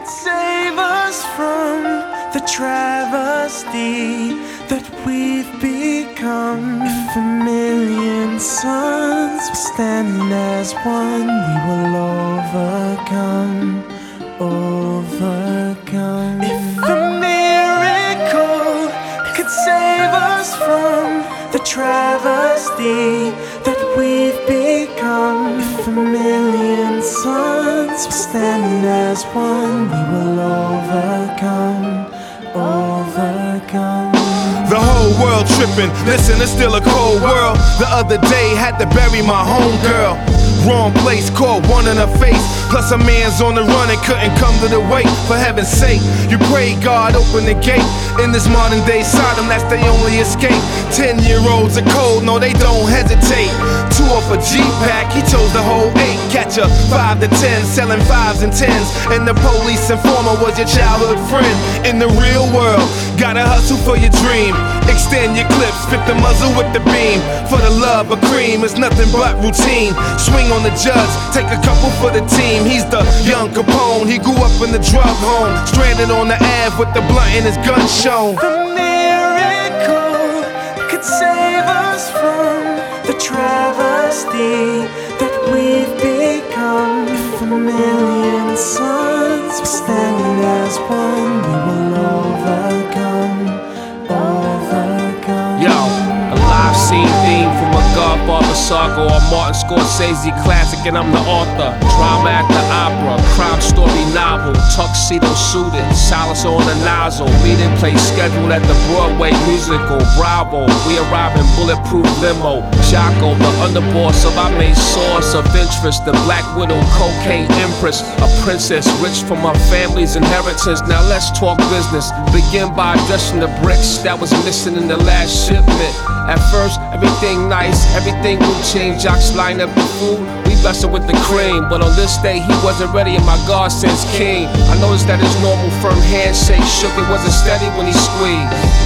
could save us from the travesty that we've become. If a million suns were standing as one, we will overcome, overcome. If a miracle could save us from the travesty that we've become. If a million suns were standing as one, we will overcome, overcome. The whole world tripping, listen, it's still a cold world. The other day, had to bury my homegirl. Wrong place, caught one in her face. Plus a man's on the run and couldn't come to the wake. For heaven's sake, you pray God open the gate. In this modern day Sodom, that's their only escape. 10-year-olds are cold, no they don't hesitate. 2 off a G-Pack, he chose the whole 8. Catch a 5 to 10, selling 5s and 10s. And the police informer was your childhood friend. In the real world, gotta hustle for your dream. Extend your clips, fit the muzzle with the beam. For the love of cream, it's nothing but routine. Swing on the judge, take a couple for the team. He's the young Capone, he grew up in the drug home. Stranded on the Ave with the blunt in his gun shown. The miracle could save us from the travesty that we've become. If a million suns were standing as one, we will overcome, overcome. Yo, a live scene theme from a Godfather saga or Martin Scorsese classic, and I'm the author. Drama at the opera, crime story novel, tuxedo suited, silence on the nozzle. Meeting place scheduled at the Broadway musical. Bravo, we arrive in bulletproof limo. Jocko, the underboss of our main source of interest. The Black Widow, cocaine empress, a princess rich from her family's inheritance. Now let's talk business. Begin by addressing the bricks that was missing in the last shipment. At first, everything nice, everything routine. Jocks line up the food, we blessed with the cream. But on this day, he wasn't ready, and my God sense king. I noticed that his normal firm handshake shook, it wasn't steady when he squeezed.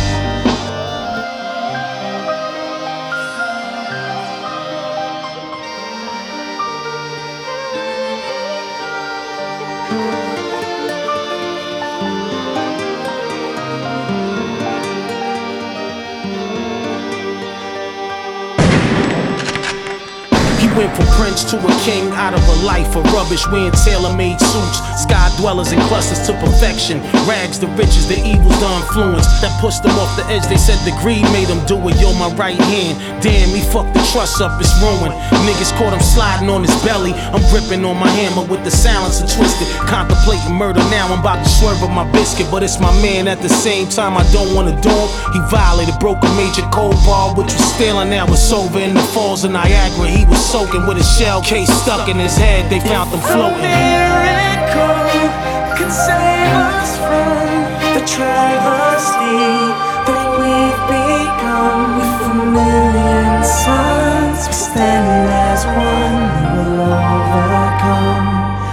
Went from prince to a king, out of a life of rubbish, wearing tailor-made suits, sky dwellers and clusters to perfection. Rags the riches, the evils, the influence that pushed them off the edge. They said the greed made them do it. Yo, my right hand, damn, he fucked the trust up, it's ruined. Niggas caught him sliding on his belly. I'm gripping on my hammer with the silencer twisted, contemplating murder. Now I'm about to swerve up my biscuit, but it's my man at the same time. I don't wanna do him. He violated, broke a major code bar, which was stealing. Now it's over in the falls of Niagara. He was soaking with a shell case stuck in his head, they found him floating. A miracle could save us from the travesty that we've become. If a million suns were standing as one, we will overcome,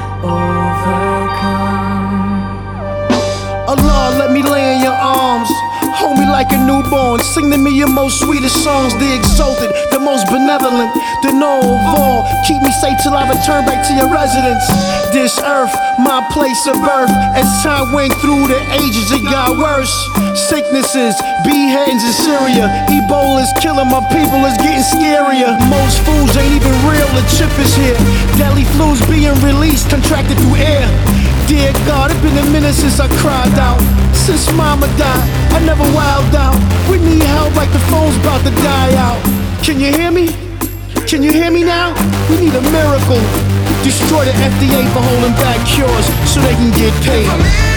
overcome. Allah, let me lay in your arms. Hold me like a newborn, sing to me your most sweetest songs. The exalted, the most benevolent, the know of all. Keep me safe till I return back to your residence. This earth, my place of birth. As time went through the ages, it got worse. Sicknesses, beheadings in Syria. Ebola's killing my people, it's getting scarier. Most fools ain't even real, the chip is here. Deadly flu's being released, contracted through air. Dear God, it's been a minute since I cried out. Since mama died, I never wilded out. We need help like the phone's about to die out. Can you hear me? Can you hear me now? We need a miracle. Destroy the FDA for holding back cures so they can get paid.